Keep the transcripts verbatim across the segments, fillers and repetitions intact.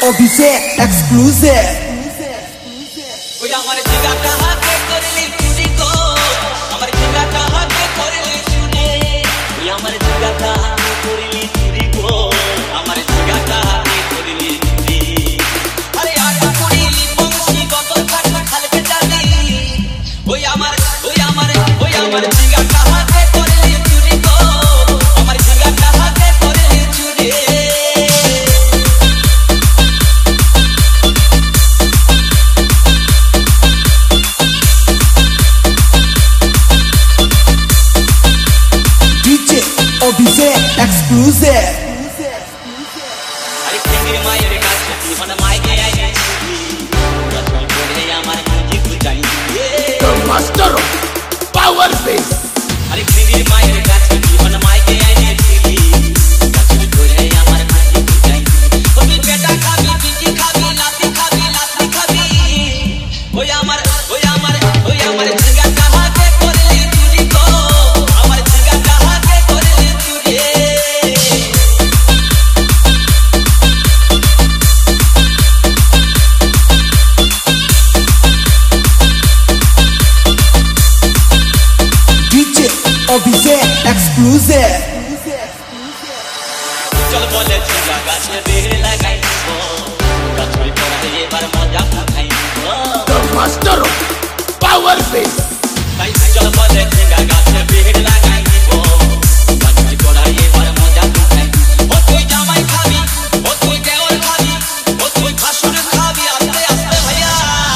Abhishek exclusive. ওই আমার জিগাটা হাতে করলি চুরি গো, আমার জিগাটা হাতে করলি চুরি, ওই আমার জিগাটা হাতে করলি চুরি গো, আমার জিগাটা হাতে করলি চুরি। আরে আটা করিলি বংশী গত খাটা খালকে জানি, ওই আমার ওই আমার ওই আমার জিগাটা হাতে করলি চুরি গো, আমার জিগাটা হাতে করলি চুরি। Abhishek exclusive. अरे खेंगे मायर का छठी मन माय के आई रतन कोरे हमारे म्यूजिक बुझाई The master of power bass. अरे खेंगे मायर का छठी मन माय के आई रतन कोरे हमारे म्यूजिक बुझाई ओ भी बेटा खाबी बीजी खाबी लाती खाबी लाती खाबी ओ हमार ओ हमार ओ हमार जगह कहां के कोरली चूरी को हमार जगह कहां के कोरली चूरी। Abhishek exclusive. चल बोले छिगा गाछ में बेर लगाई हो गाछ में पड़ा ये बार मजा उठाई हो The master of power bass. भाई चल बोले छिगा गाछ में बेर लगाई हो गाछ में पड़ा ये बार मजा उठाई ओ तू जामाई खाबी ओ तू देवर खाबी ओ तू भासुर खाबी आस्ते आस्ते भैया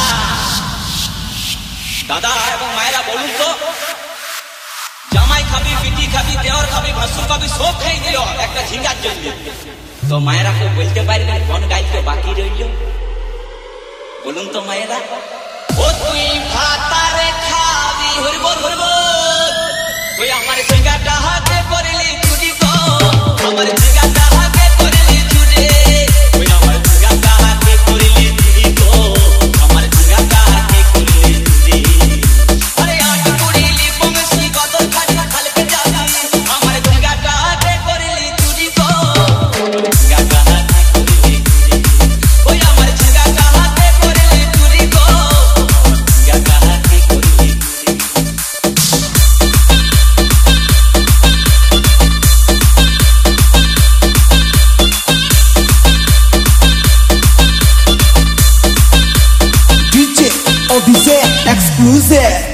दादा এবং মায়েরা বলুন তো জামাই খাবি পিটি খাবি দেওর খাবি ভাসুর খাবি সব খাই দিল একটা ঝিঙ্গার জন্য তো মায়েরা কেউ বলতে পারবে কোন গাইতে বাকি রইল বলুন তো মায়েরা ও তুই ভাতারে খাবি হরবর হরবর ওই আমার ঝিঙ্গাটা হাতে করলি চুরি গো আমার ঝিঙ্গাটা হাতে করলি চুরি ওই আমার ঝিঙ্গাটা হাতে করলি চুরি গো আমার ঝিঙ্গাটা হাতে করলি চুরি। আরে আট কুড়িলি বংশী গত খাটা খালকে যাবি আমার ঝিঙ্গাটা হাতে করলি চুরি গো ঝিঙ্গাটা হাতে করলি চুরি ওই আমার ঝিঙ্গাটা হাতে করলি চুরি গো ঝিঙ্গাটা হাতে করলি চুরি। Abhishek exclusive.